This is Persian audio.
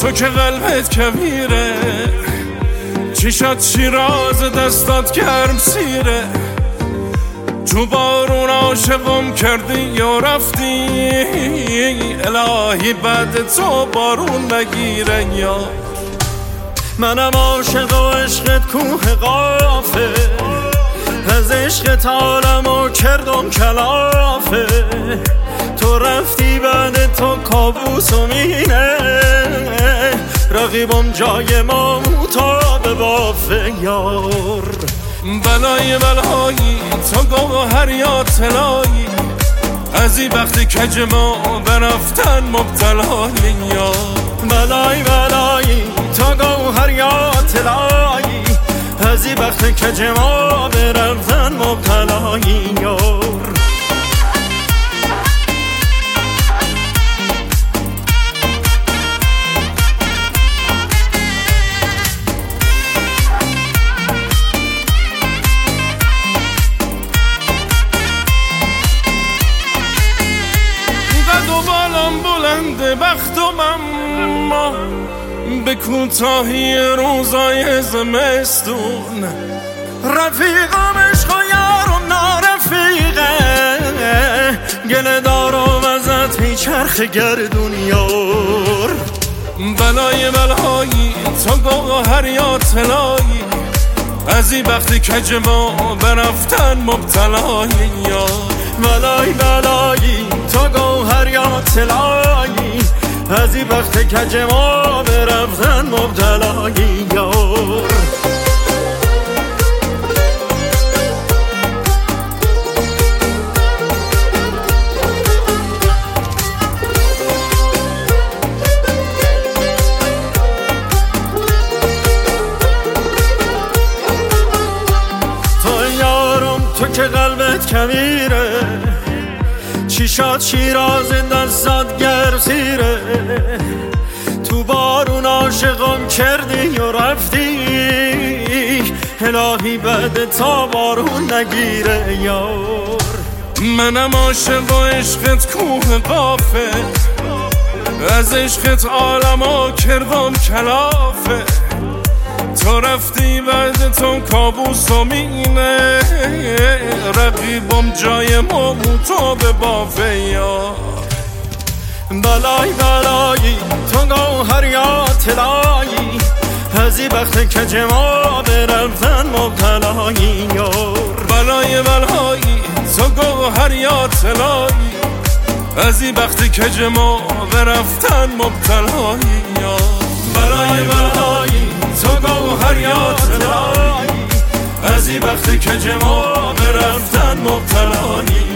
تو که قلبت کبیره، چشات شیراز دستات گرم سیره. تو بارون عاشقم کردی یا رفتی، الهی بعد تو بارون نگیره یار. منم عاشق و عشقت کوه قافه، از عشقت عالمو کردم کلافه. تو رفتی بعد تو کابوسم اینه، رقیبم جای ما موتا بافه یار. بلای بلایی تو گوهر یا طلایی، از این وقتی کج ما برفتن مبتلایی یار. بلای بلایی تو گوهر یا طلایی، از این وقت کج ما برفتن مبتلایی یار. بلند بختم اما به کوتاهی روزای زمستون، رفیقم عشق و یارم نارفیقه، گله دارم ازت هی چرخ گردون یار. بلای بلایی تو گوهر یا طلایی، از این وقتی کج ما برفتن مبتلایی یار. بلای بلایی تو گوهر یا طلایی، از این وقت کج ما برفتن مبتلایی یار. تو یارم تو که قلبت کبیره، چشات شیراز دستات گرم سیره. تو بارون عاشقم کردی و رفتی، الهی بعد تا بارون نگیره یار. منم عاشق و عشقت کوه قافه، از عشقت عالمو کردم کلافه. تو رفتی بعد تو کابوسم اینه، رقیبم جای ما موتا بافه یار. بلای بلایی تو گوهر یا طلایی، از این وقت کج ما برفتن مبتلایی یار. بلای بلایی تو گوهر یا طلایی، از این وقت کج ما برفتن مبتلایی یار. بلای بلایی تو گوهر یا طلایی، از این وقت کج ما برفتن مبتلایی